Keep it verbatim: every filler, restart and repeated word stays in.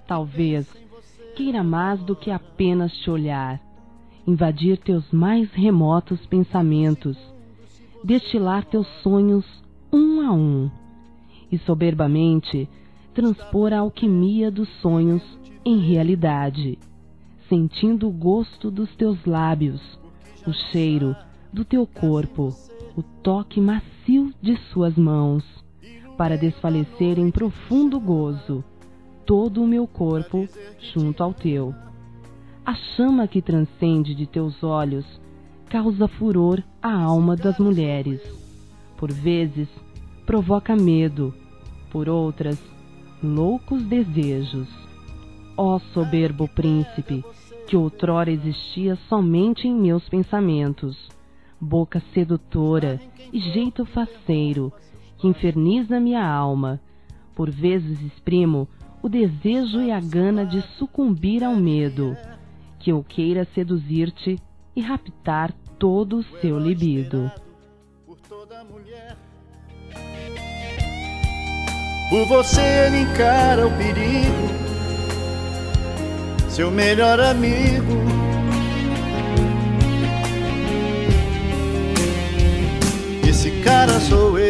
talvez, queira mais do que apenas te olhar, invadir teus mais remotos pensamentos, destilar teus sonhos um a um, e soberbamente transpor a alquimia dos sonhos em realidade, sentindo o gosto dos teus lábios, o cheiro do teu corpo, o toque macio de suas mãos, para desfalecer em profundo gozo todo o meu corpo junto ao teu. A chama que transcende de teus olhos causa furor à alma das mulheres. Por vezes provoca medo, por outras, loucos desejos. Ó soberbo príncipe, que outrora existia somente em meus pensamentos, boca sedutora e jeito faceiro, que inferniza minha alma. Por vezes exprimo o desejo e a gana de sucumbir ao medo, que eu queira seduzir-te e raptar todo o seu libido. Por você ele encara o perigo, seu melhor amigo. Esse cara sou eu.